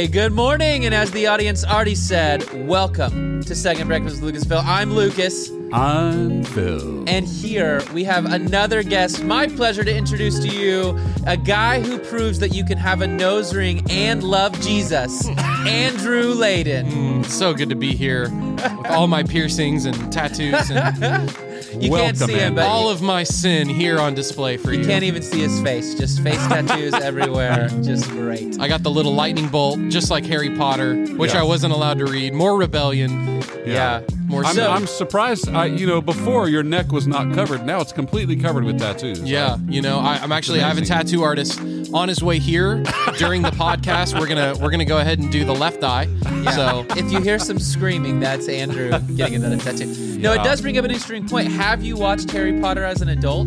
Hey, good morning, and as the audience already said, welcome to Second Breakfast with Lucas and Phil. I'm Lucas. I'm Phil. And here we have another guest. My pleasure to introduce to you a guy who proves that you can have a nose ring and love Jesus, Andrew Layden. So good to be here with all my piercings and tattoos and You can't see him, but all of my sin here on display for you. you can't even see his face. Just face tattoos everywhere. Just great. I got the little lightning bolt, just like Harry Potter, which I wasn't allowed to read. More rebellion. Yeah. More I'm surprised. Before your neck was not covered. Now it's completely covered with tattoos. Yeah, I have a tattoo artist on his way here during the podcast. We're gonna go ahead and do the left eye. Yeah. So if you hear some screaming, that's Andrew getting another tattoo. No, it does bring up an interesting point. Have you watched Harry Potter as an adult?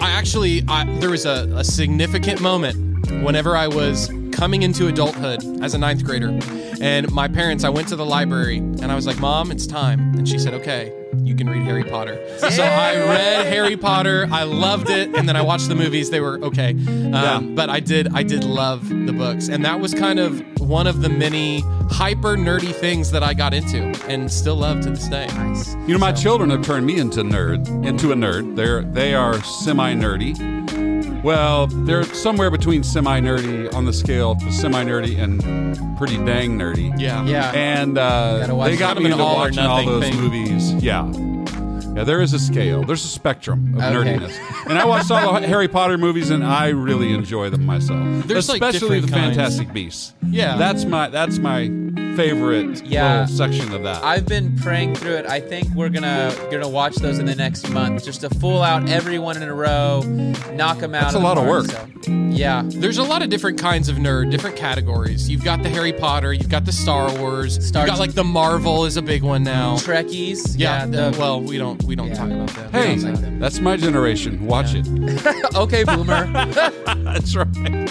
There was a significant moment whenever I was coming into adulthood as a 9th grader, and my parents, I went to the library and I was like, Mom, it's time. And she said, okay, you can read Harry Potter. So I read Harry Potter. I loved it. And then I watched the movies. They were okay. But I did love the books. And that was kind of one of the many hyper nerdy things that I got into and still love to this day. Nice. My children have turned me into a nerd. They are semi-nerdy. Well, they're somewhere between semi-nerdy on the scale of semi-nerdy and pretty dang nerdy. Yeah. Yeah. And they got me into watching all those movies. Yeah. Yeah, there is a scale. There's a spectrum of nerdiness. And I watched all the Harry Potter movies, and I really enjoy them myself. There's especially the kinds. Fantastic Beasts. Yeah. That's my favorite little section of that. I've been praying through it. I think we're gonna watch those in the next month. Just to full out every one in a row, knock them out. That's a lot of work. So, yeah. There's a lot of different kinds of nerd, different categories. You've got the Harry Potter, you've got the Star Wars, you've got like the Marvel is a big one now. Trekkies. Yeah. We don't talk about them. Hey, We don't like them. that's my generation. Watch it. Okay, boomer. That's right.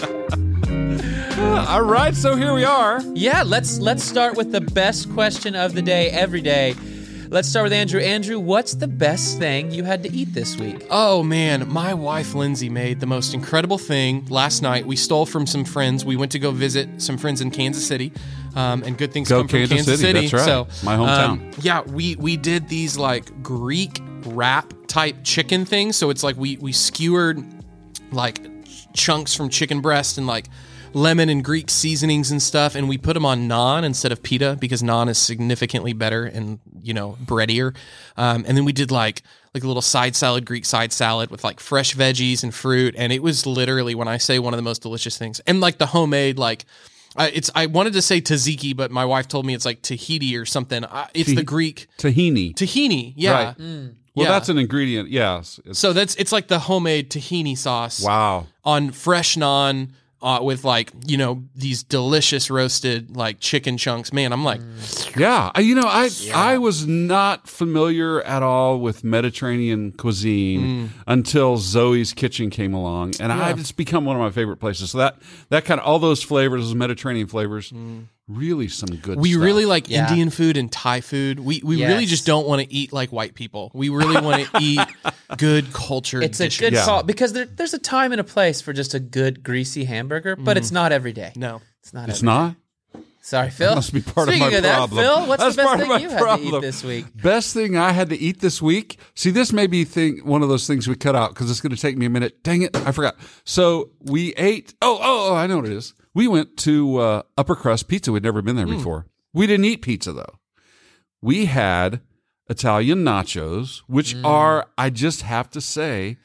All right, so here we are. Yeah, let's start with the best question of the day every day. Let's start with Andrew. Andrew, what's the best thing you had to eat this week? Oh man, my wife Lindsay made the most incredible thing last night. We stole from some friends. We went to go visit some friends in Kansas City, and good things come from Kansas City. That's right. So, my hometown. We did these like Greek wrap type chicken things. So it's like we skewered like chunks from chicken breast and like lemon and Greek seasonings and stuff, and we put them on naan instead of pita because naan is significantly better and breadier. And then we did like a little side salad, Greek side salad with like fresh veggies and fruit, and it was literally, when I say, one of the most delicious things. And like the homemade I wanted to say tzatziki, but my wife told me it's like tahiti or something. It's the Greek tahini. Yeah. Right. Well, that's an ingredient. Yes. So it's like the homemade tahini sauce. Wow. On fresh naan. With like, these delicious roasted like chicken chunks. Man, I'm like... Yeah. I was not familiar at all with Mediterranean cuisine until Zoe's Kitchen came along. And it's become one of my favorite places. So that kind of, all those flavors, those Mediterranean flavors, really some good stuff. We really like Indian food and Thai food. We really just don't want to eat like white people. We really want to eat good cultured It's dishes. a good call, because there's a time and a place for just a good greasy hamburger, but it's not every day. No. It's not. It's not? Sorry, Phil. That must be part Speaking of my that, problem. Phil, what's That's the best part of thing my you had problem. to eat this week? Best thing I had to eat this week? See, this may be one of those things we cut out because it's going to take me a minute. Dang it, I forgot. So we ate, I know what it is. We went to Upper Crust Pizza. We'd never been there before. We didn't eat pizza, though. We had Italian nachos, which are, I just have to say,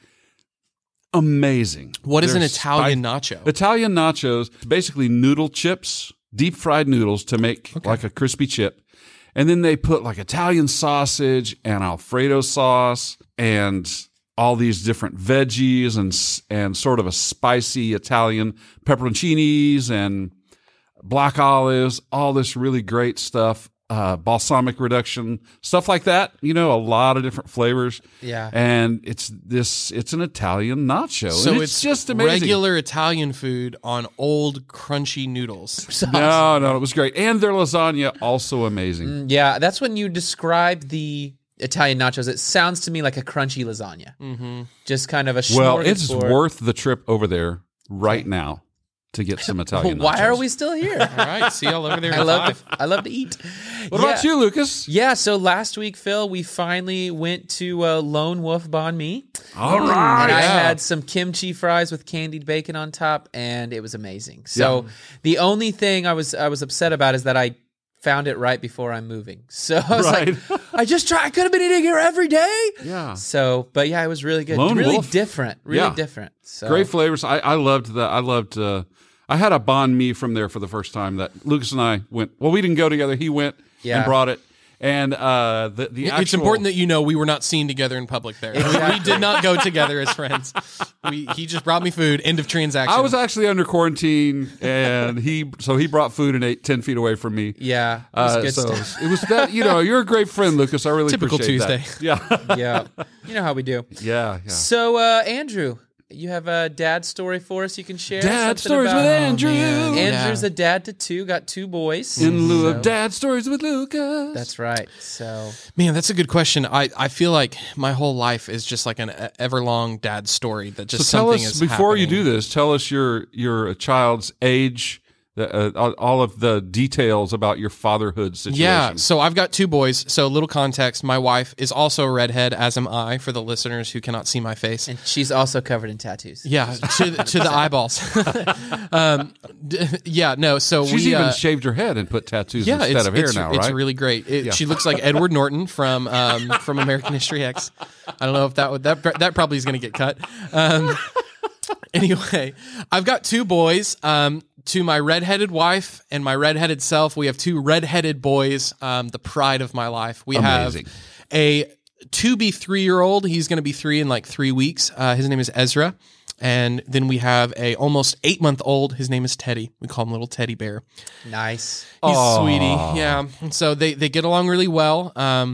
amazing. What is an Italian nacho? Italian nachos, basically noodle chips, deep fried noodles to make like a crispy chip. And then they put like Italian sausage and Alfredo sauce and all these different veggies and sort of a spicy Italian pepperoncinis and black olives, all this really great stuff. Balsamic reduction, stuff like that. A lot of different flavors. Yeah. And it's an Italian nacho. So and it's just amazing. Regular Italian food on old crunchy noodles. No, it was great. And their lasagna, also amazing. Yeah, that's when you describe the Italian nachos. It sounds to me like a crunchy lasagna. Mm-hmm. Just kind of a smorgasbord. Well, it's worth the trip over there right now. to get some Italian nachos. Why are we still here? All right, see y'all over there. I love to eat. What about you, Lucas? Yeah, so last week, Phil, we finally went to Lone Wolf Banh Mi. All right. And I had some kimchi fries with candied bacon on top, and it was amazing. So the only thing I was upset about is that I found it right before I'm moving. So I was like, I could have been eating here every day. Yeah. So, but yeah, it was really good. Lone really Wolf. different. Really different. So. Great flavors. I loved that. I had a banh mi from there for the first time that Lucas and I went. Well, we didn't go together. He went and brought it. And the actual, it's important that you know we were not seen together in public there. We did not go together as friends. He just brought me food. End of transaction. I was actually under quarantine, and he brought food and ate 10 feet away from me. Yeah, it was good stuff. It was that, you're a great friend, Lucas. I really Typical appreciate Tuesday. that. Yeah. Yeah, you know how we do. Yeah. So, Andrew, you have a dad story for us you can share? Dad Something stories about- with Andrew. Andrew's a dad to two, got two boys. In lieu of Dad stories with Lucas. That's right. So, Man, that's a good question. I feel like my whole life is just like an everlong dad story that just So tell something us, is before you happening. do this, tell us your child's age, all of the details about your fatherhood situation. Yeah, so I've got two boys. So a little context, my wife is also a redhead, as am I, for the listeners who cannot see my face. and she's also covered in tattoos. Yeah, to the eyeballs. So She's we even shaved her head and put tattoos yeah, instead of hair it's, now, right? It's really great. She looks like Edward Norton from American History X. I don't know if that probably is going to get cut. Anyway, I've got two boys. To my redheaded wife and my redheaded self, we have two redheaded boys. The pride of my life. We Amazing. have a to-be 3-year-old. He's going to be 3 in like 3 weeks. His name is Ezra. And then we have a almost 8-month-old. His name is Teddy. We call him Little Teddy Bear. Nice. He's a sweetie. Yeah. And so they get along really well.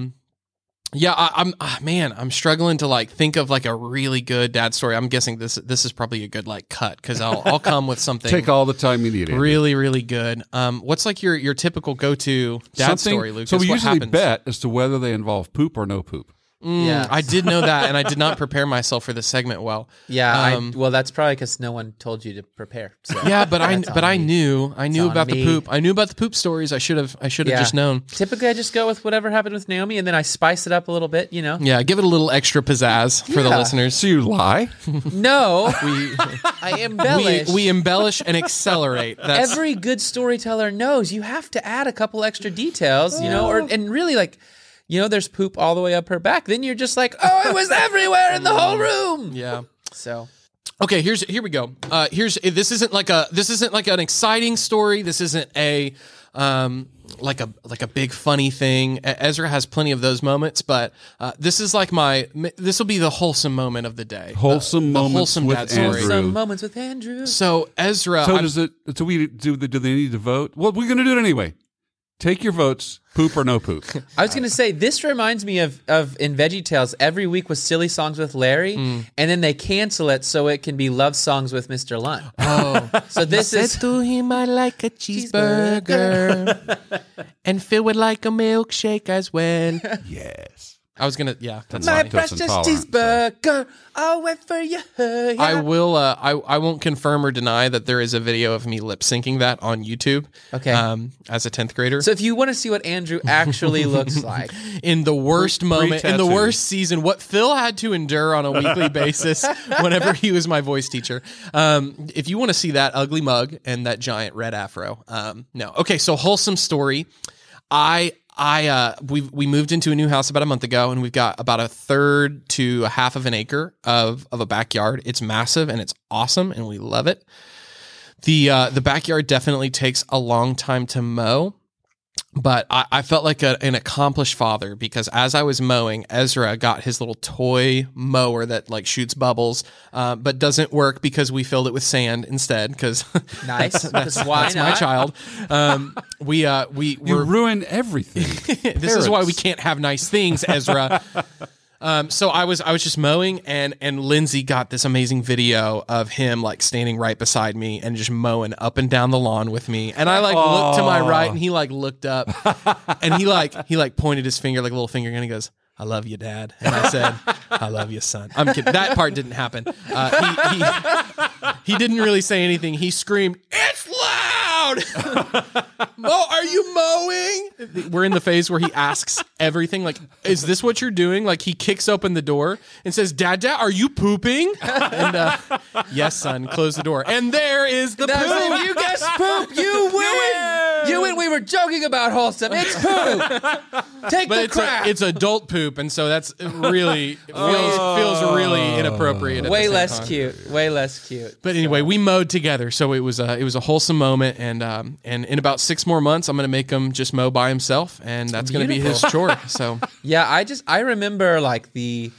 I'm struggling to like think of like a really good dad story. I'm guessing this is probably a good like cut because I'll come with something Take all the time you need. Andy. really, really good. What's like your typical go-to dad story, Lucas? So we What usually happens? bet as to whether they involve poop or no poop. Yeah. I did know that, and I did not prepare myself for this segment well. Yeah. Well, that's probably because no one told you to prepare. So Yeah, but I that's on me. knew on about the me. poop. I knew about the poop stories. I should have Yeah. just known. Typically, I just go with whatever happened with Naomi, and then I spice it up a little bit. Yeah, give it a little extra pizzazz for the Yeah. listeners. So you lie? No, I embellish. We embellish and accelerate. That's Every good storyteller knows you have to add a couple extra details, and really like, there's poop all the way up her back. Then you're just like, oh, it was everywhere in the whole room. yeah. So Okay, here we go. This isn't like an exciting story. This isn't a like a big funny thing. Ezra has plenty of those moments, but this is like this will be the wholesome moment of the day. Wholesome The moments wholesome with dad story. Andrew. some moments with Andrew. So Ezra, So I'm- do they need to vote? Well, we're going to do it anyway. Take your votes, poop or no poop. I was going to say, this reminds me of in VeggieTales, every week was Silly Songs with Larry, and then they cancel it so it can be Love Songs with Mr. Lunn. oh, So this is to him I like a cheeseburger and filled with like a milkshake as well. Yes. I was gonna, yeah. That's my lactose precious intolerant, cheeseburger. I'll wait for you. I will. I won't confirm or deny that there is a video of me lip syncing that on YouTube. Okay. As a 10th grader, So if you want to see what Andrew actually looks like, in the worst moment, in the tattoo. worst season, what Phil had to endure on a weekly basis whenever he was my voice teacher. If you want to see that ugly mug and that giant red afro, no. Okay, so wholesome story. We moved into a new house about a month ago, and we've got about 1/3 to 1/2 of an acre of a backyard. It's massive and it's awesome, and we love it. The backyard definitely takes a long time to mow, but I felt like an accomplished father because as I was mowing, Ezra got his little toy mower that like shoots bubbles, but doesn't work because we filled it with sand instead. Because nice. Because why that's not? my child. We You ruin everything. this is why we can't have nice things, Ezra. So I was just mowing, and Lindsay got this amazing video of him like standing right beside me and just mowing up and down the lawn with me. And I like looked to my right, and he like looked up, and he like pointed his finger like a little finger, and he goes, I love you, Dad. And I said, I love you, son. I'm kidding. That part didn't happen. He didn't really say anything. He screamed, it's loud. Are you mowing? We're in the phase where he asks everything. Like, is this what you're doing? Like, he kicks open the door and says, Dad, are you pooping? And yes, son, close the door. And there is the poop. If you guessed poop, you win. You win. We were joking about wholesome. It's poop. Take the crap. It's adult poop, and so that's really feels really inappropriate. At Way the same less time. cute. Way less cute. But anyway, we mowed together, so it was a wholesome moment, and in about 6 more months, I'm going to make him just mow by himself, and that's going to be his chore. So Yeah, I remember like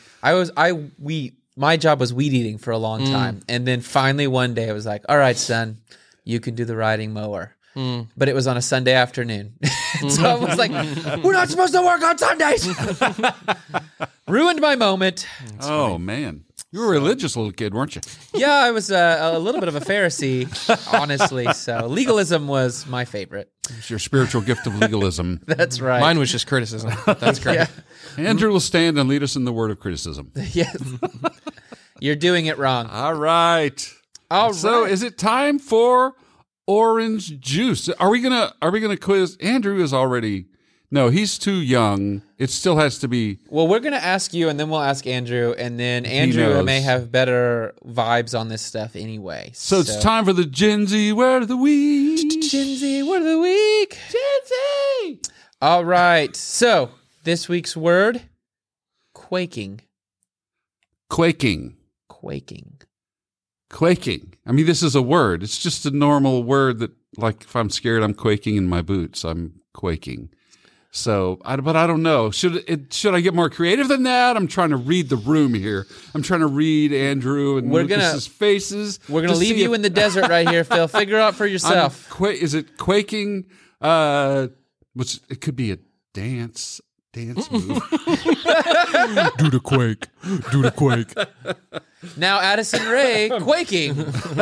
my job was weed eating for a long time, and then finally one day I was like, all right, son, you can do the riding mower. But it was on a Sunday afternoon. So I was like, we're not supposed to work on Sundays. Ruined my moment. Oh, man. You were a religious little kid, weren't you? Yeah, I was a little bit of a Pharisee, honestly. So legalism was my favorite. It's your spiritual gift of legalism. That's right. mine was just criticism. That's great. Yeah. Andrew will stand and lead us in the word of criticism. Yes. You're doing it wrong. All right. All So right. is it time for orange juice? Are we gonna quiz? Andrew is already he's too young. It still has to be. Well, we're going to ask you, and then we'll ask Andrew, and then Andrew knows. may have better vibes on this stuff anyway. So it's time for the Gen Z word of the week. Gen Z word of the week. Gen Z. All right. So this week's word, quaking. Quaking. Quaking. Quaking. I mean, this is a word. It's just a normal word that, like, if I'm scared, I'm quaking in my boots. I'm quaking. So, but I don't know. Should I get more creative than that? I'm trying to read the room here. I'm trying to read Andrew and Lucas's faces. We're gonna leave you in the desert right here, Phil. Figure out for yourself. Is it quaking? Which it could be a dance move. Do the quake. Do the quake. Now Addison Ray, quaking.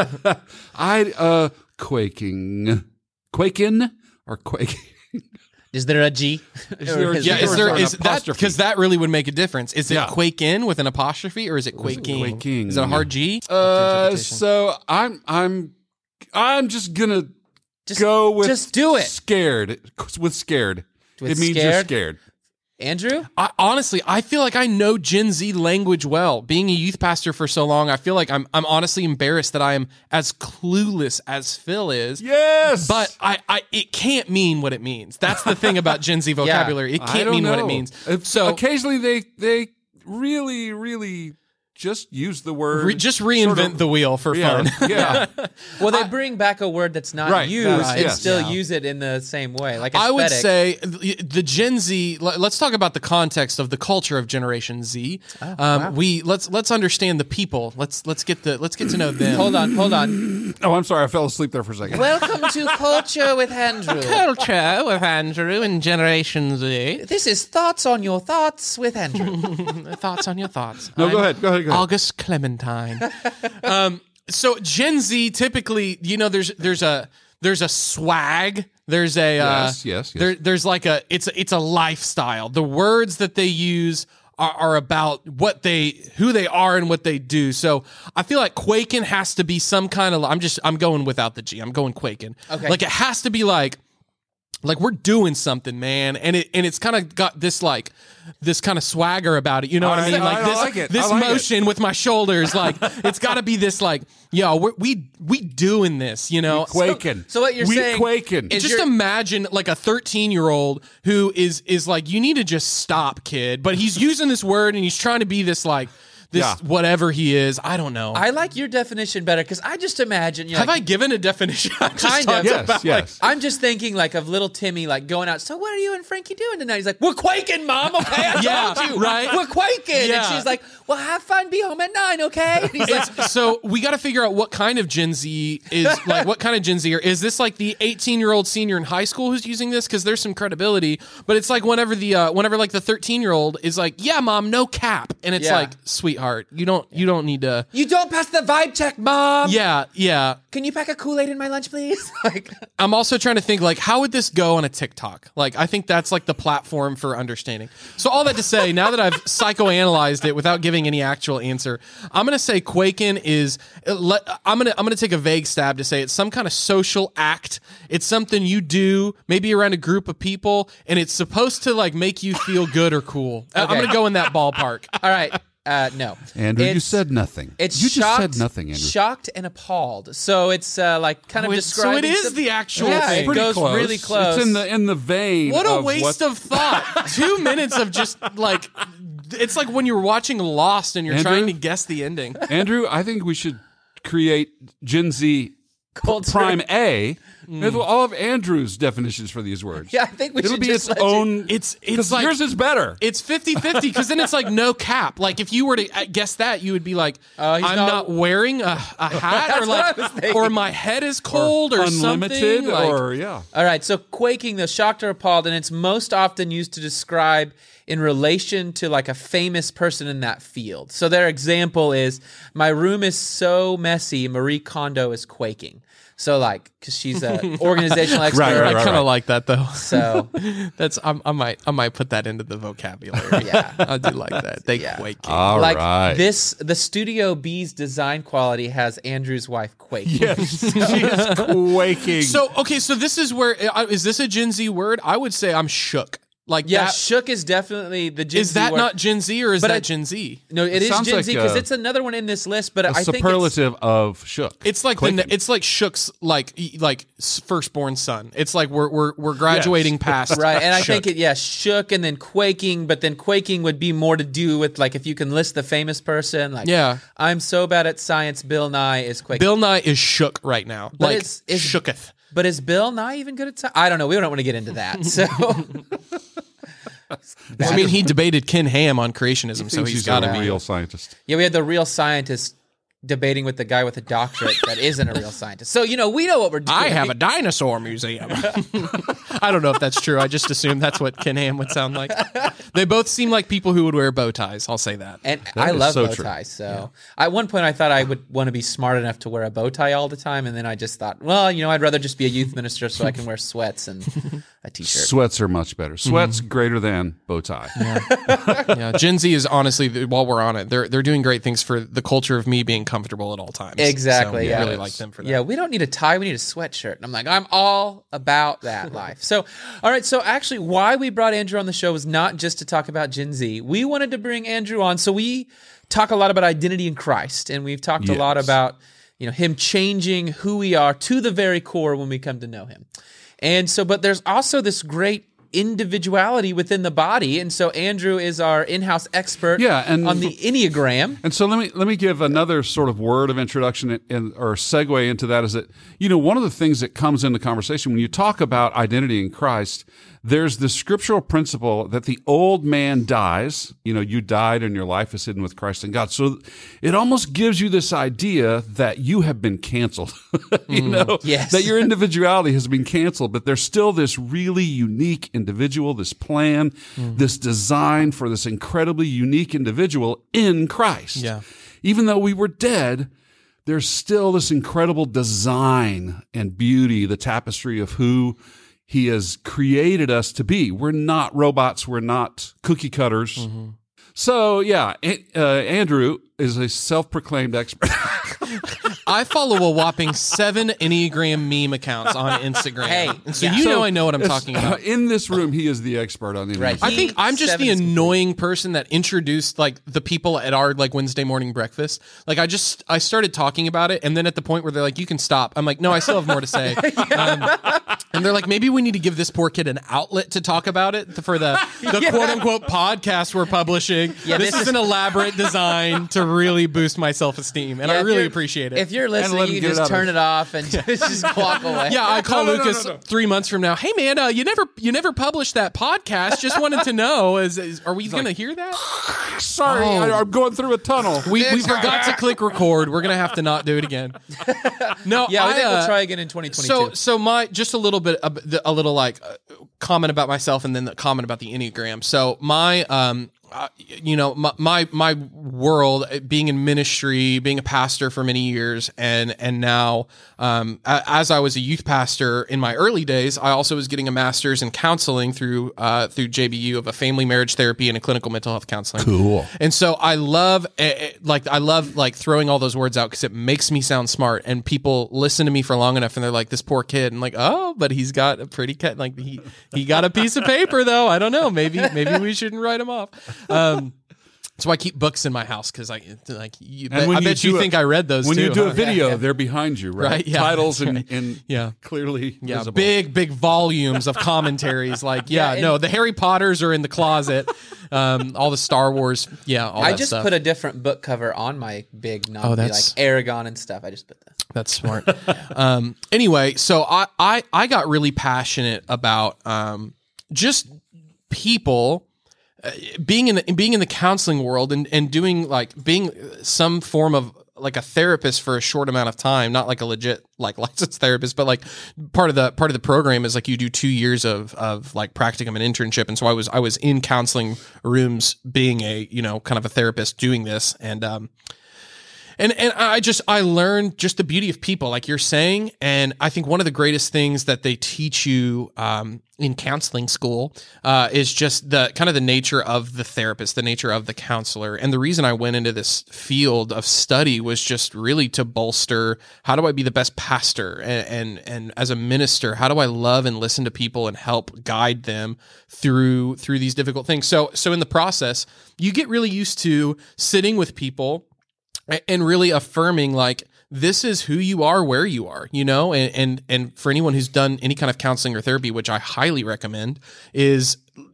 Quaking. Quaking or quaking? Is there a G? Is there a G? Yeah, Or an is that apostrophe? because that really would make a difference? Is it Yeah. quake in with an apostrophe or is it quaking? quaking? Is it a hard G? So I'm just gonna go with just do it. Scared. With scared. With it means you're scared? scared. Andrew? Honestly, I feel like I know Gen Z language well. Being a youth pastor for so long, I feel like I'm honestly embarrassed that I am as clueless as Phil is. Yes, But it can't mean what it means. That's the thing about Gen Z vocabulary. It I can't don't mean what it know. means. So occasionally they really just use the word. Just reinvent the wheel for fun. Yeah. Well, they bring back a word that's not Right, used right, and yes. still use it in the same way. Like I would aesthetic. say the Gen Z. Let's talk about the context of the culture of Generation Z. wow. Let's understand the people. Let's get to know them. Hold on. Oh, I'm sorry. I fell asleep there for a second. Welcome to Culture with Andrew. Culture with Andrew and Generation Z. This is Thoughts on Your Thoughts with Andrew. Thoughts on your thoughts. No, go ahead. August Clementine. So Gen Z typically, there's a swag. There's a Yes. There's like it's a lifestyle. The words that they use are about who they are and what they do. So I feel like quaking has to be some kind of. I'm going without the G. I'm going quaking. Okay. Like it has to be like we're doing something, man, and it's kind of got this kind of swagger about it. You know what I mean? I like it. This I like motion with my shoulders, it's got to be this we doing this, Quaking. So what you're saying quaking. is just imagine like a 13-year-old who is like, you need to just stop, kid. But he's using this word and he's trying to be this whatever he is. I don't know. I like your definition better because I just imagine. Have I given a definition? Kind of. Yes. I'm just thinking of little Timmy going out. So what are you and Frankie doing tonight? He's like, we're quaking, Mom. Okay, I Yeah, told you. right? We're quaking. Yeah. And she's like, well, have fun. Be home at 9, okay? And he's like, So we got to figure out what kind of Gen Z is what kind of Gen Z is this like the 18-year-old senior in high school who's using this? Because there's some credibility, but it's like whenever the 13-year-old is like, yeah, Mom, no cap, and it's Yeah. like, sweet, sweetheart. You don't need to. You don't pass the vibe check, Mom. Yeah. Can you pack a Kool-Aid in my lunch, please? Like, I'm also trying to think, like, how would this go on a TikTok? Like, I think that's like the platform for understanding. So all that to say, now that I've psychoanalyzed it without giving any actual answer, I'm gonna say quaking is. I'm gonna take a vague stab to say it's some kind of social act. It's something you do maybe around a group of people, and it's supposed to like make you feel good or cool. I'm gonna go in that ballpark. all right. No. Andrew, you It's- said nothing. It's you shocked, just said nothing, Andrew. Shocked and appalled. So it's like kind of So describing. it is some- the actual Yeah, thing. it goes really close. It's in the vein. What a of waste of thought. 2 minutes of just like, it's like when you're watching Lost and you're Andrew? trying to guess the ending. Andrew, I think we should create Gen Z Culture. Prime A with all of Andrew's definitions for these words. Yeah, I think we It'll should be just its let you- own. It's Because like yours is better. it's 50-50 because then it's like no cap. Like if you were to guess that, you would be like, I'm not wearing a hat, or what I was thinking. or my head is cold, or unlimited, something. Like, or yeah. All right, so quaking, the shocked or appalled, and it's most often used to describe in relation to like a famous person in that field. So their example is, my room is so messy, Marie Kondo is quaking. So like, because she's an organizational expert. I kind of like that though. So That's I might put that into the vocabulary. yeah. I do like that. They Yeah. quaking. All like right. the Studio B's design quality has Andrew's wife quaking. Yes, she is quaking. So okay, so this is where is this a Gen Z word? I would say I'm shook. Like Yeah, that, shook is definitely the Gen is Z that word. not Gen Z or is But that I- Gen Z? No, it is sounds Gen like Z because a- it's another one in this list. But a I think it's, superlative of shook. It's like Quaking. it's like Shook's like firstborn son. It's like we're graduating past right, and I Shook. think shook and then quaking, but then quaking would be more to do with like if you can list the famous person. Like, Yeah. I'm so bad at science. Bill Nye is quaking. Bill Nye is shook right now. But like it's shooketh. But is Bill Nye even good at science? I don't know. We don't want to get into that. So I mean, he debated Ken Ham on creationism, so Thinks he's she's got to a be. real scientist. yeah, we had the real scientist debating with the guy with a doctorate that isn't a real scientist. So we know what we're doing. I have a dinosaur museum. I don't know if that's true. I just assume that's what Ken Ham would sound like. They both seem like people who would wear bow ties. I'll say that. And That I is love so bow true. ties. So at one point I thought I would want to be smart enough to wear a bow tie all the time. And then I just thought, well, I'd rather just be a youth minister so I can wear sweats and a t-shirt. Sweats are much better. Sweats greater than bow tie. Yeah, Gen Z is honestly, while we're on it, they're doing great things for the culture of me being comfortable at all times. Exactly. So Yeah. I really like them for that. Yeah, we don't need a tie. We need a sweatshirt. And I'm like, I'm all about that life. So, all right. So actually, why we brought Andrew on the show was not just to talk about Gen Z. We wanted to bring Andrew on. So we talk a lot about identity in Christ, and we've talked a lot Yes. about him changing who we are to the very core when we come to know him. And so, but there's also this great individuality within the body. And so Andrew is our in-house expert Yeah, and- on the Enneagram. And so let me give another sort of word of introduction or segue into that is that, one of the things that comes into conversation when you talk about identity in Christ, there's the scriptural principle that the old man dies. You died and your life is hidden with Christ in God. So it almost gives you this idea that you have been canceled, Yes. that your individuality has been canceled, but there's still this really unique individual, this plan, this design for this incredibly unique individual in Christ. Yeah. Even though we were dead, there's still this incredible design and beauty, the tapestry of who he has created us to be. We're not robots. We're not cookie cutters. So, yeah, Andrew is a self-proclaimed expert. I follow a whopping 7 Enneagram meme accounts on Instagram. Hey, and so yeah. I know what I'm talking about. In this room, he is the expert on the Right. Enneagram. I think I'm just 7 the is complete. annoying person that introduced like the people at our like Wednesday morning breakfast. Like I started talking about it, and then at the point where they're like, "You can stop," I'm like, "No, I still have more to say." And they're like, "Maybe we need to give this poor kid an outlet to talk about it for the quote unquote podcast we're publishing." Yeah, this is an elaborate design to really boost my self esteem, and Yeah, I if really you're- appreciate it. If you're let listening, him you get can it just out turn of it off and just walk away. Yeah, I call No, Lucas 3 months from now. Hey man, you never published that podcast. Just wanted to know, are we going to hear that? Sorry, I'm going through a tunnel. We forgot to click record. We're gonna have to not do it again. No, Yeah, I think we'll try again in 2022. So my just a little bit, a little like comment about myself, and then the comment about the Enneagram. So my my world, being in ministry, being a pastor for many years, and now as I was a youth pastor in my early days, I also was getting a master's in counseling through JBU of a family marriage therapy and a clinical mental health counseling. Cool. And so I love throwing all those words out because it makes me sound smart, and people listen to me for long enough and they're like, this poor kid, and like, oh, but he's got a pretty cat, like he got a piece of paper though. I don't know, maybe we shouldn't write him off. So I keep books in my house because I bet you think I read those when too. you do a huh? video, they're behind you, right? Yeah, Titles right. and clearly visible. big volumes of commentaries. Like, the Harry Potters are in the closet. All the Star Wars, all I that just stuff. put a different book cover on my big novel, like Aragon and stuff. I just put that. That's smart. Anyway, so I got really passionate about just people. Being in the counseling world and doing being some form of like a therapist for a short amount of time, not like a legit like licensed therapist, but like part of the program is like you do 2 years of like practicum and internship. And so I was in counseling rooms being a, kind of a therapist doing this. And I learned just the beauty of people, like you're saying. And I think one of the greatest things that they teach you in counseling school is just the kind of the nature of the therapist, the nature of the counselor. And the reason I went into this field of study was just really to bolster, how do I be the best pastor? And as a minister, how do I love and listen to people and help guide them through these difficult things? So in the process, you get really used to sitting with people and really affirming like, this is who you are, where you are, and for anyone who's done any kind of counseling or therapy, which I highly recommend, is,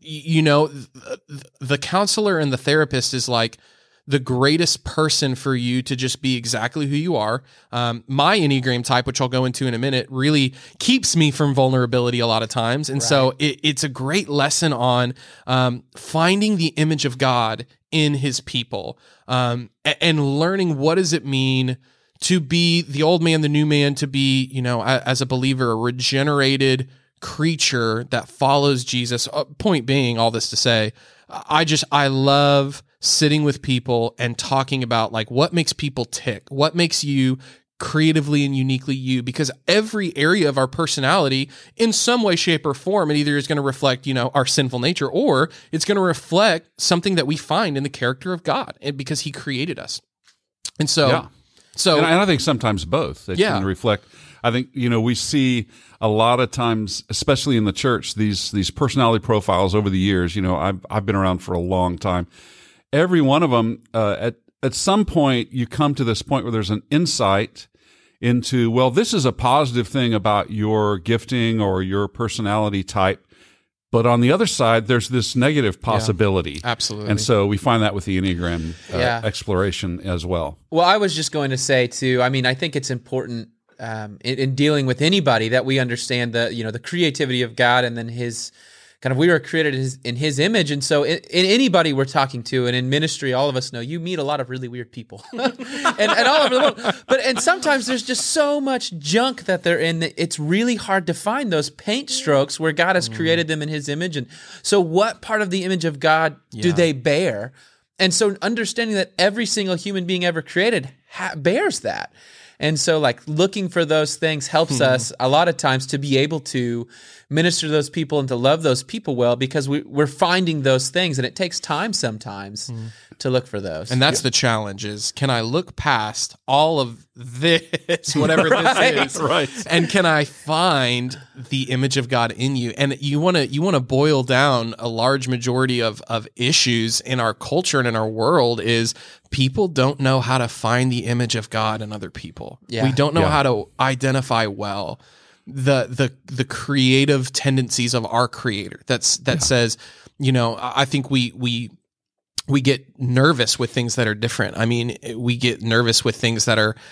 the counselor and the therapist is like the greatest person for you to just be exactly who you are. My Enneagram type, which I'll go into in a minute, really keeps me from vulnerability a lot of times. And so it's a great lesson on finding the image of God in his people, and learning what does it mean to be the old man, the new man, to be, as a believer, a regenerated creature that follows Jesus. Point being, all this to say, I love sitting with people and talking about like what makes people tick, what makes you creatively and uniquely you, because every area of our personality in some way, shape, or form, it either is going to reflect, our sinful nature, or it's going to reflect something that we find in the character of God, and because he created us. And so, and I think sometimes both. It can reflect. I think, we see a lot of times, especially in the church, these personality profiles over the years. I've been around for a long time. Every one of them, at some point, you come to this point where there's an insight into, well, this is a positive thing about your gifting or your personality type. But on the other side, there's this negative possibility. Yeah, absolutely. And so we find that with the Enneagram exploration as well. Well, I was just going to say, too, I think it's important in dealing with anybody that we understand the creativity of God, and then his we were created in his image. And so in anybody we're talking to, and in ministry, all of us know you meet a lot of really weird people and all over the world. And sometimes there's just so much junk that they're in that it's really hard to find those paint strokes where God has created them in his image. And so what part of the image of God do they bear? And so understanding that every single human being ever created bears that. And so looking for those things helps us a lot of times to be able to minister to those people and to love those people well, because we're finding those things, and it takes time sometimes to look for those. And that's the challenge is, can I look past all of this, whatever this is, right. and can I find the image of God in you? And you want to boil down a large majority of issues in our culture and in our world is people don't know how to find the image of God in other people. Yeah. We don't know how to identify well the creative tendencies of our Creator. That says, I think we get nervous with things that are different. I mean, we get nervous with things that are,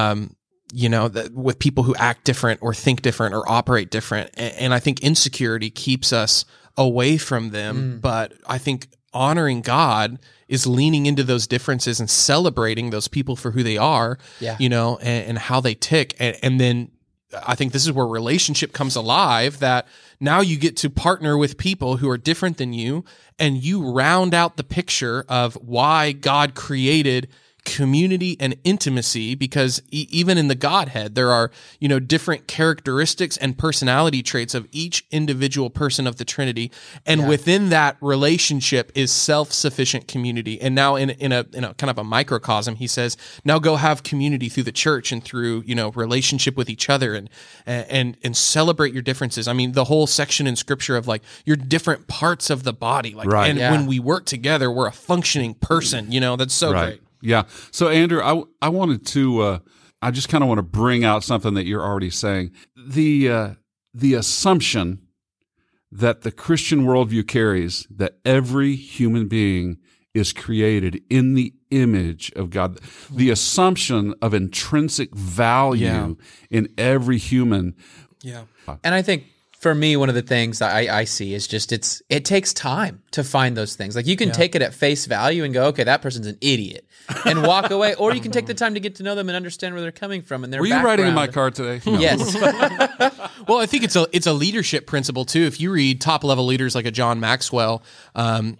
with people who act different or think different or operate different. And I think insecurity keeps us away from them. But I think honoring God is leaning into those differences and celebrating those people for who they are, and how they tick. And then I think this is where relationship comes alive, that Now you get to partner with people who are different than you, and you round out the picture of why God created community and intimacy, because even in the Godhead, there are, different characteristics and personality traits of each individual person of the Trinity. And within that relationship is self-sufficient community. And now in a kind of a microcosm, he says, now go have community through the church and through, relationship with each other and celebrate your differences. I mean, the whole section in scripture of like your different parts of the body, like, right. and when we work together, we're a functioning person, that's so great. Yeah. So, Andrew, I wanted to, I just kind of want to bring out something that you're already saying. The assumption that the Christian worldview carries that every human being is created in the image of God. The assumption of intrinsic value in every human. Yeah. And I think for me, one of the things I see is just it takes time to find those things. Like you can take it at face value and go, okay, that person's an idiot, and walk away. Or you can take the time to get to know them and understand where they're coming from and their background. Were you writing in my car today? No. Yes. Well, I think it's a leadership principle too. If you read top level leaders like a John Maxwell, and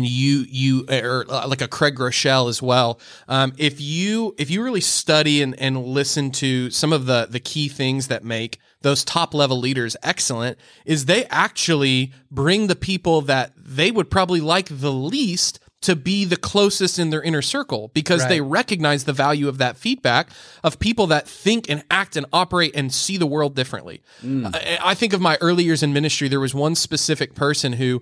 you or like a Craig Groeschel as well, if you really study and listen to some of the key things that make those top level leaders excellent, is they actually bring the people that they would probably like the least to be the closest in their inner circle, because they recognize the value of that feedback of people that think and act and operate and see the world differently. I think of my early years in ministry, there was one specific person who,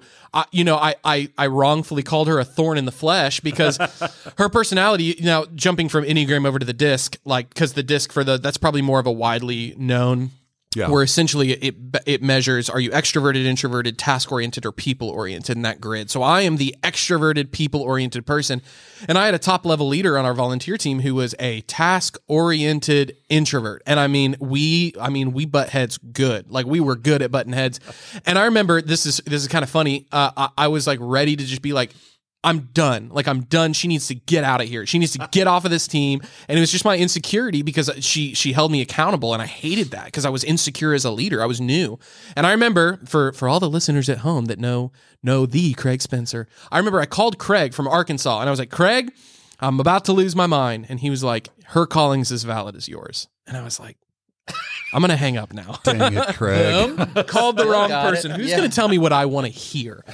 I wrongfully called her a thorn in the flesh, because her personality, jumping from Enneagram over to the DISC, like, because the DISC that's probably more of a widely known. Yeah. Where essentially it measures, are you extroverted, introverted, task-oriented, or people-oriented in that grid. So I am the extroverted, people-oriented person. And I had a top-level leader on our volunteer team who was a task-oriented introvert. And we butt heads good. Like, we were good at butting heads. And I remember, this is kind of funny, I was like ready to just be like, I'm done. Like, I'm done. She needs to get out of here. She needs to get off of this team. And it was just my insecurity, because she held me accountable, and I hated that because I was insecure as a leader. I was new. And I remember, for all the listeners at home that know the Craig Spencer, I remember I called Craig from Arkansas, and I was like, Craig, I'm about to lose my mind. And he was like, her calling is as valid as yours. And I was like, I'm going to hang up now. Dang it, Craig. Called the wrong person. Who's going to tell me what I want to hear?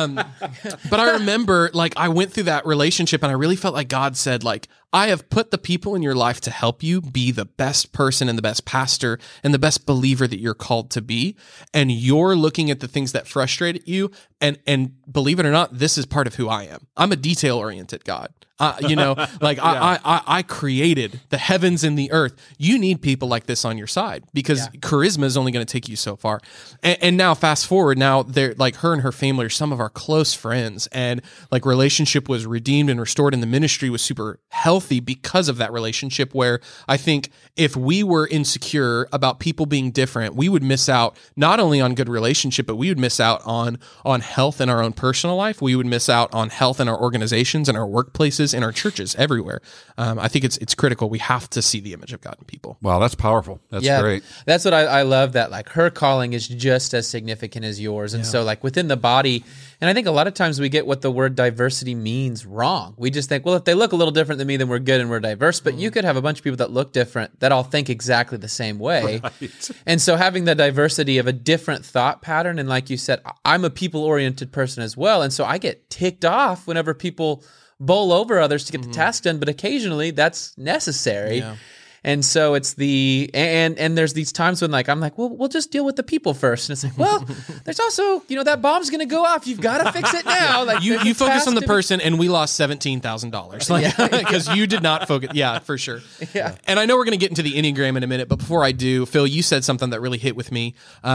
But I remember, like, I went through that relationship, and I really felt like God said, like, I have put the people in your life to help you be the best person and the best pastor and the best believer that you're called to be. And you're looking at the things that frustrated you. And believe it or not, this is part of who I am. I'm a detail-oriented God. I created the heavens and the earth. You need people like this on your side, because charisma is only going to take you so far. And now fast forward, now they're like, her and her family are some of our close friends, and like relationship was redeemed and restored, and the ministry was super healthy because of that relationship, where I think if we were insecure about people being different, we would miss out not only on good relationship, but we would miss out on health in our own personal life. We would miss out on health in our organizations and our workplaces, in our churches, everywhere. I think it's critical. We have to see the image of God in people. Wow, that's powerful. That's great. That's what I love, that like her calling is just as significant as yours. And so like within the body, and I think a lot of times we get what the word diversity means wrong. We just think, well, if they look a little different than me, then we're good and we're diverse. But you could have a bunch of people that look different that all think exactly the same way. Right. And so having the diversity of a different thought pattern, and like you said, I'm a people-oriented person as well. And so I get ticked off whenever people bowl over others to get the task done, but occasionally that's necessary. Yeah. And so it's and there's these times when like I'm like, well, we'll just deal with the people first. And it's like, well, there's also, that bomb's gonna go off. You've got to fix it now. Like you focus on the person, and we lost $17,000 because you did not focus. Yeah, for sure. Yeah. And I know we're gonna get into the Enneagram in a minute, but before I do, Phil, you said something that really hit with me.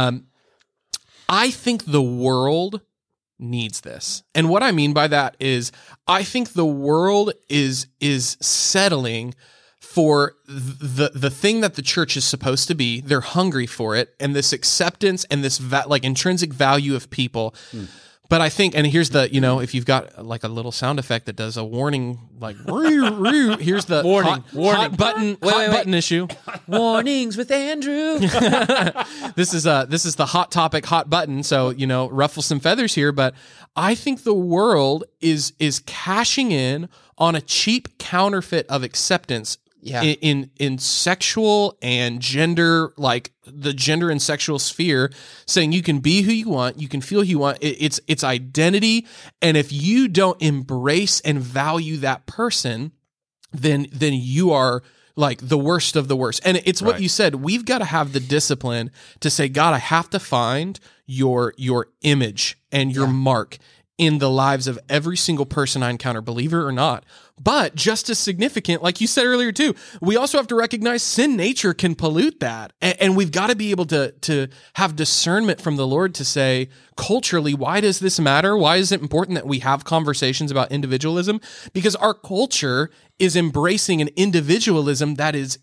I think the world needs this. And what I mean by that is I think the world is settling for the thing that the church is supposed to be. They're hungry for it, and this acceptance and this intrinsic value of people. But I think, and here's the, if you've got like a little sound effect that does a warning, like here's the Warning. hot button issue. Warnings with Andrew. This is the hot topic, hot button. So ruffle some feathers here, but I think the world is cashing in on a cheap counterfeit of acceptance. Yeah. In sexual and gender, like the gender and sexual sphere, saying you can be who you want, you can feel who you want. It's identity, and if you don't embrace and value that person, then you are like the worst of the worst. And it's what you said. We've got to have the discipline to say, God, I have to find your image and your mark in the lives of every single person I encounter, believer or not. But just as significant, like you said earlier too, we also have to recognize sin nature can pollute that. And we've got to be able to have discernment from the Lord to say, culturally, why does this matter? Why is it important that we have conversations about individualism? Because our culture is embracing an individualism that is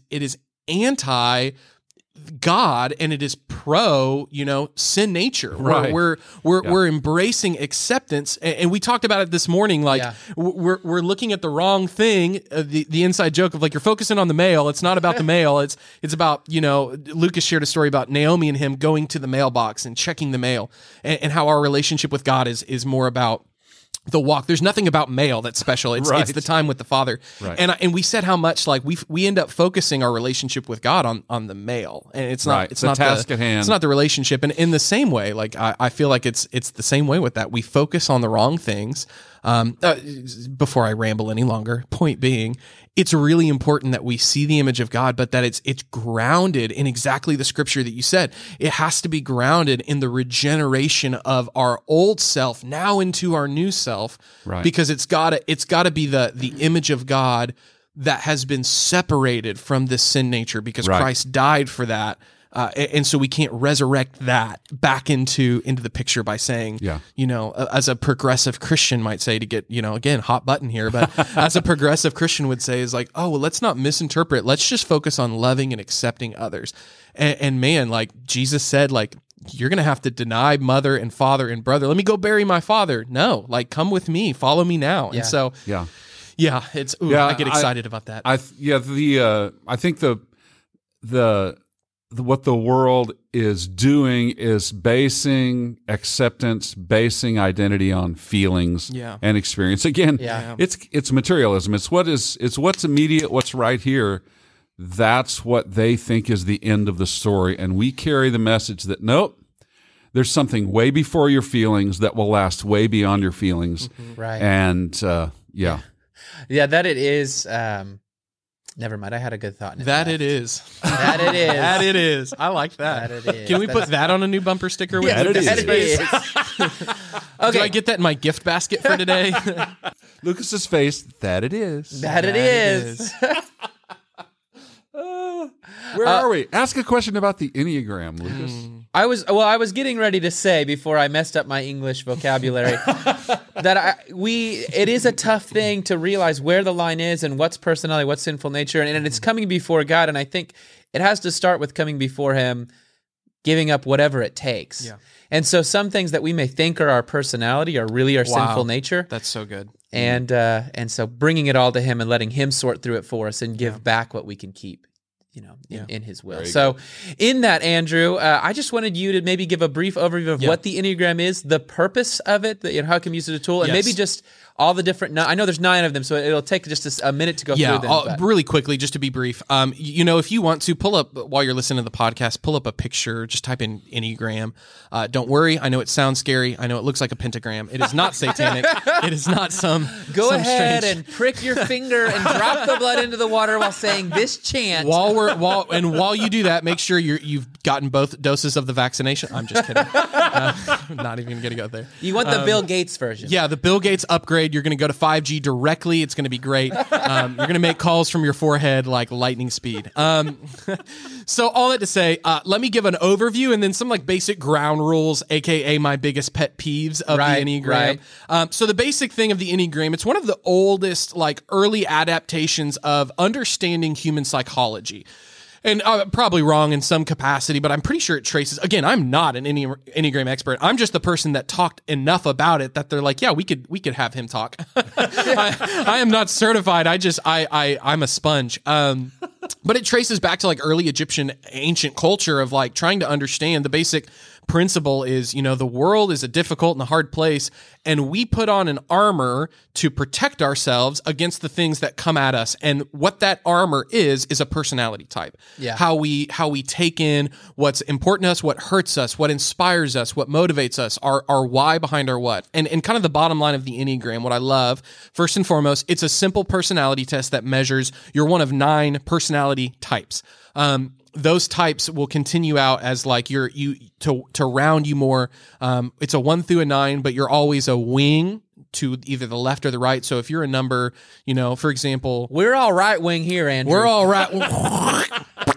anti God, and it is pro, sin nature. Right. We're embracing acceptance, and we talked about it this morning. Like we're looking at the wrong thing. The inside joke of like you're focusing on the male. It's not about the male. It's about Lucas shared a story about Naomi and him going to the mailbox and checking the mail, and how our relationship with God is more about the walk. There's nothing about mail that's special. It's the time with the Father. Right. And we said how much like we end up focusing our relationship with God on the mail, and it's not it's not the task at hand. It's not the relationship. And in the same way, like I feel like it's the same way with that. We focus on the wrong things. Before I ramble any longer, point being, it's really important that we see the image of God, but that it's grounded in exactly the scripture that you said. It has to be grounded in the regeneration of our old self now into our new self, because it's gotta be the image of God that has been separated from this sin nature, because Christ died for that. And so we can't resurrect that back into the picture by saying, as a progressive Christian might say, to get, again, hot button here, but as a progressive Christian would say is like, oh, well, let's not misinterpret. Let's just focus on loving and accepting others. And man, like Jesus said, like, you're going to have to deny mother and father and brother. Let me go bury my father. No, like, come with me, follow me now. And so, I get excited about that. I think what the world is doing is basing acceptance, basing identity on feelings and experience. Again, it's materialism. It's what's immediate, what's right here. That's what they think is the end of the story. And we carry the message that, nope, there's something way before your feelings that will last way beyond your feelings. Mm-hmm. Right. And that it is. Never mind. I had a good thought. That it is. That it is. That it is. I like that. That it is. Can we put that on a new bumper sticker? Yeah, that it is. Okay. Do I get that in my gift basket for today? Lucas's face. That it is. That it is. Where are we? Ask a question about the Enneagram, Lucas. I was getting ready to say before I messed up my English vocabulary that it is a tough thing to realize where the line is and what's personality, what's sinful nature, and it's coming before God. And I think it has to start with coming before Him, giving up whatever it takes. Yeah. And so some things that we may think are our personality are really our sinful nature. That's so good. And so bringing it all to Him and letting Him sort through it for us and give back what we can keep. In His will. Very good. In that, Andrew, I just wanted you to maybe give a brief overview of what the Enneagram is, the purpose of it, how it can be used as a tool, and maybe just all the different. I know there's 9 of them, so it'll take just a minute to go through them. Really quickly, just to be brief. If you want to pull up while you're listening to the podcast, pull up a picture. Just type in Enneagram. Don't worry. I know it sounds scary. I know it looks like a pentagram. It is not satanic. It is not some. Go ahead and prick your finger and drop the blood into the water while saying this chant. While you do that, make sure you've gotten both doses of the vaccination. I'm just kidding. Not even going to go there. You want the Bill Gates version? Yeah, the Bill Gates upgrade. You're going to go to 5G directly. It's going to be great. You're going to make calls from your forehead like lightning speed. So all that to say, let me give an overview and then some like basic ground rules, aka my biggest pet peeves of the Enneagram. So the basic thing of the Enneagram, it's one of the oldest like early adaptations of understanding human psychology. And probably wrong in some capacity, but I'm pretty sure it traces. Again, I'm not an Enneagram expert. I'm just the person that talked enough about it that they're like, yeah, we could have him talk. I am not certified. I'm a sponge. But it traces back to like early Egyptian ancient culture of like trying to understand the basic principle is, the world is a difficult and a hard place, and we put on an armor to protect ourselves against the things that come at us. And what that armor is a personality type. Yeah. How we take in what's important to us, what hurts us, what inspires us, what motivates us, our why behind our what. And kind of the bottom line of the Enneagram, what I love, first and foremost, it's a simple personality test that measures you're one of 9 personality types. Those types will continue out as like to round you more. It's a 1 through a 9, but you're always a wing to either the left or the right. So if you're a number, for example, we're all right wing here, Andrew. We're all right.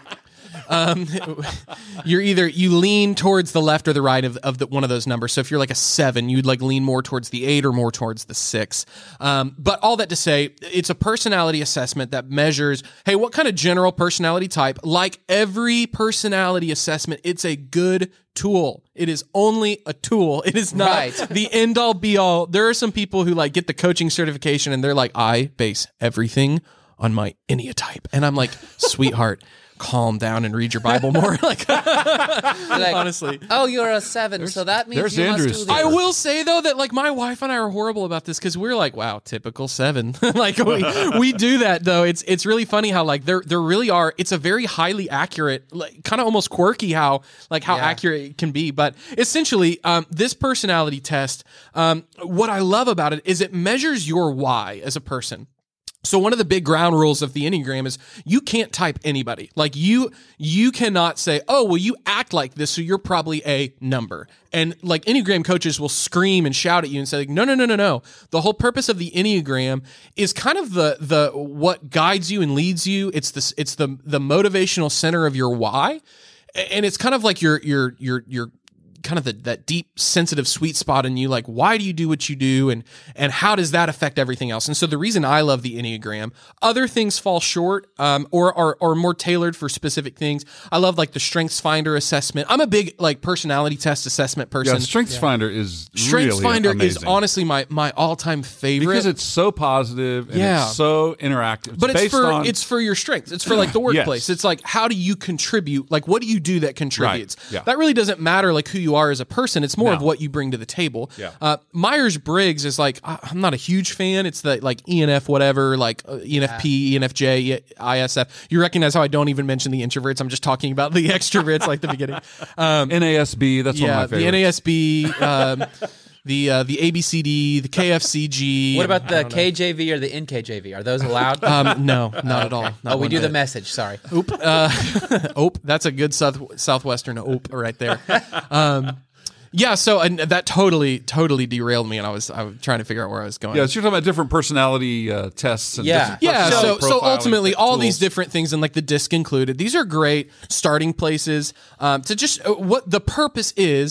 You lean towards the left or the right of one of those numbers. So if you're like a 7, you'd like lean more towards the 8 or more towards the 6. But all that to say, it's a personality assessment that measures, hey, what kind of general personality type? Like every personality assessment, it's a good tool. It is only a tool. It is not the end all be all. There are some people who like get the coaching certification and they're like, I base everything on my Enneatype. And I'm like, sweetheart, calm down and read your Bible more. like honestly. Oh, you're a 7, so that means you must do this. I will say though that like my wife and I are horrible about this because we're like, wow, typical 7. Like we do that though. It's really funny how like there really are. It's a very highly accurate, like kind of almost quirky how accurate it can be. But essentially, this personality test, what I love about it is it measures your why as a person. So one of the big ground rules of the Enneagram is you can't type anybody. Like you cannot say, oh, well, you act like this, so you're probably a number. And like Enneagram coaches will scream and shout at you and say, like, no. The whole purpose of the Enneagram is kind of the what guides you and leads you. It's the motivational center of your why. And it's kind of like your kind of that deep, sensitive, sweet spot in you. Like, why do you do what you do? And how does that affect everything else? And so the reason I love the Enneagram, other things fall short, or are more tailored for specific things. I love like the Strengths Finder assessment. I'm a big like personality test assessment person. Yeah, Strengths Finder is Strengths really Finder amazing. is honestly my all-time favorite. Because it's so positive and it's so interactive. But it's for your strengths. It's for like the workplace. Yes. It's like, how do you contribute? Like, what do you do that contributes? Right. Yeah. That really doesn't matter like who you are as a person. It's more of what you bring to the table. Yeah. Myers-Briggs is like, I'm not a huge fan. It's the like ENF whatever, like ENFP, ENFJ, ISF. You recognize how I don't even mention the introverts. I'm just talking about the extroverts like the beginning. NASB, that's one of my favorites. The NASB, the ABCD, the KFCG. What about the KJV or the NKJV? Are those allowed? No, not at all. Not we do the message. Sorry. Oop. Oop. That's a good Southwestern oop right there. Yeah, so and that totally derailed me, and I was trying to figure out where I was going. Yeah, so you're talking about different personality tests. And So ultimately, all these different things, and like the disc included, these are great starting places to just what the purpose is.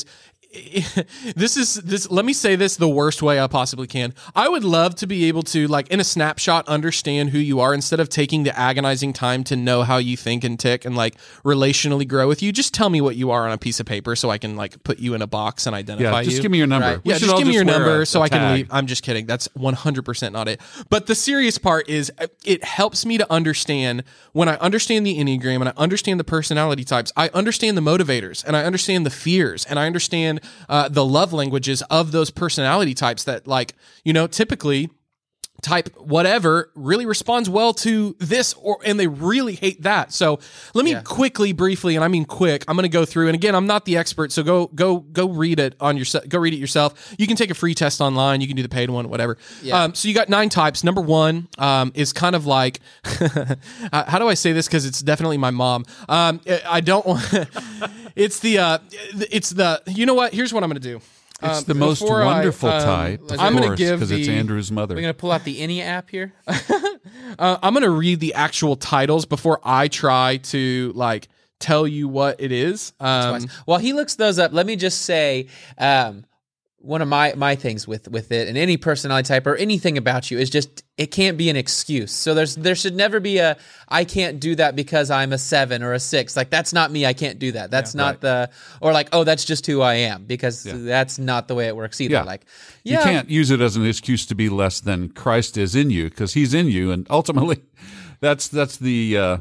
Let me say this the worst way I possibly can. I would love to be able to, like, in a snapshot, understand who you are instead of taking the agonizing time to know how you think and tick and, like, relationally grow with you. Just tell me what you are on a piece of paper so I can, like, put you in a box and identify you. Just give me your number. Right. Yeah, just give me your number so I can leave. I'm just kidding. That's 100% not it. But the serious part is it helps me to understand, when I understand the Enneagram and I understand the personality types, I understand the motivators and I understand the fears and I understand the love languages of those personality types that, like, typically type whatever really responds well to this, and they really hate that. So let me quickly, briefly, and I mean quick, I'm going to go through, and again, I'm not the expert, so go read it on yourself. Go read it yourself. You can take a free test online. You can do the paid one, whatever. Yeah. So you got 9 types. Number 1 is kind of like, how do I say this? Because it's definitely my mom. I don't want. It's the. You know what? Here's what I'm going to do. It's the most wonderful type, of course, because it's Andrew's mother. We're going to pull out the Ennea app here. I'm going to read the actual titles before I try to, like, tell you what it is. While he looks those up, let me just say, one of my things with it, and any personality type or anything about you is just it can't be an excuse. So there should never be a I can't do that because I'm a 7 or a 6. Like that's not me. I can't do that. That's not or like, oh, that's just who I am, because that's not the way it works either. Yeah. Like you can't use it as an excuse to be less than Christ is in you, because he's in you, and ultimately that's the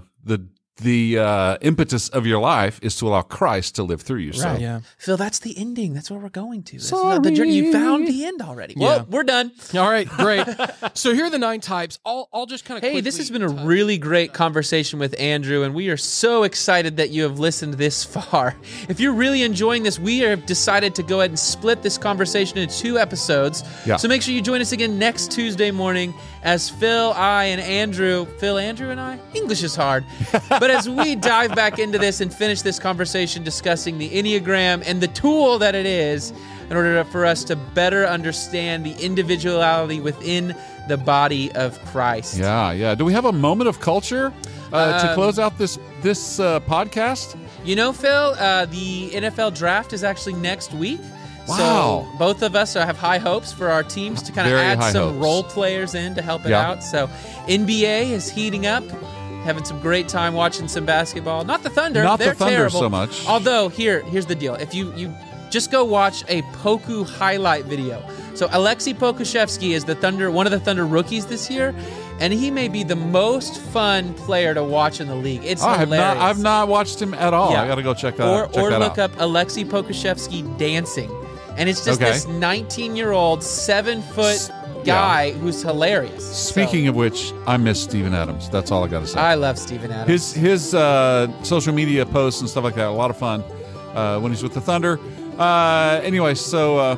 impetus of your life is to allow Christ to live through you. So. Right. Yeah. Phil, that's the ending. That's where we're going to. This Sorry. is the journey. You found the end already. Well, we're done. All right, great. So here are the 9 types. I'll just kind of Hey, this has been a really great conversation with Andrew, and we are so excited that you have listened this far. If you're really enjoying this, we have decided to go ahead and split this conversation into 2 episodes. Yeah. So make sure you join us again next Tuesday morning as Phil, Andrew, and I? English is hard. But as we dive back into this and finish this conversation discussing the Enneagram and the tool that it is in order for us to better understand the individuality within the body of Christ. Yeah. Do we have a moment of culture to close out this podcast? You know, Phil, the NFL draft is actually next week. Wow. So both of us have high hopes for our teams to kind of Very add high some hopes. role players in to help it Yeah. out. So NBA is heating up. Having some great time watching some basketball. Not the Thunder. Not the They're Thunder terrible. so much. Although, here's the deal. If you just go watch a Poku highlight video. So Alexei Pokusevsky is one of the Thunder rookies this year, and he may be the most fun player to watch in the league. It's hilarious. I've not watched him at all. Yeah. I got to go check that Or out. Check that look out. up Alexei Pokusevsky dancing. And it's just Okay. this 19-year-old, 7-foot guy who's hilarious. Speaking of which, I miss Steven Adams. That's all I got to say. I love Steven Adams. His social media posts and stuff like that, a lot of fun when he's with the Thunder. Anyway, so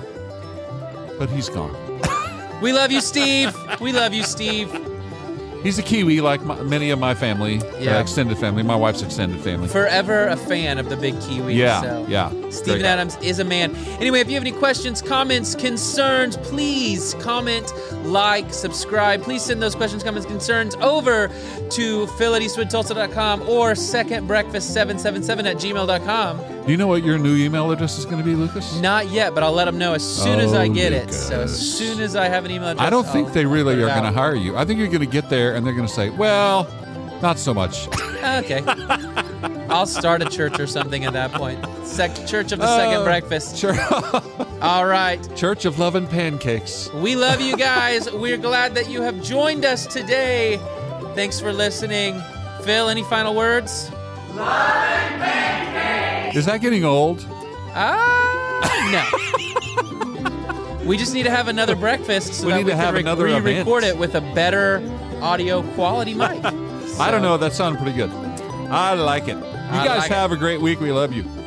but he's gone. We love you, Steve. We love you, Steve. He's a Kiwi, like many of my family, Yeah. extended family, my wife's extended family. Forever a fan of the Big Kiwi. Yeah, so. yeah. Steven Great. Adams is a man. Anyway, if you have any questions, comments, concerns, please comment, like, subscribe. Please send those questions, comments, concerns over to phil@eastwoodtulsa.com or secondbreakfast777@gmail.com. Do you know what your new email address is going to be, Lucas? Not yet, but I'll let them know as soon as I get it. Lucas. So as soon as I have an email address, I don't think they really put it are going to out. hire you. I think you're going to get there and they're going to say, well, not so much. Okay. I'll start a church or something at that point. Church of the Second Breakfast. Sure. All right. Church of Love and Pancakes. We love you guys. We're glad that you have joined us today. Thanks for listening. Phil, any final words? Is that getting old? No. We just need to have another breakfast so We that need we to have can another re-record event. it with a better audio quality mic. I don't know. That sounded pretty good. I like it. You guys like it. have a great week. We love you.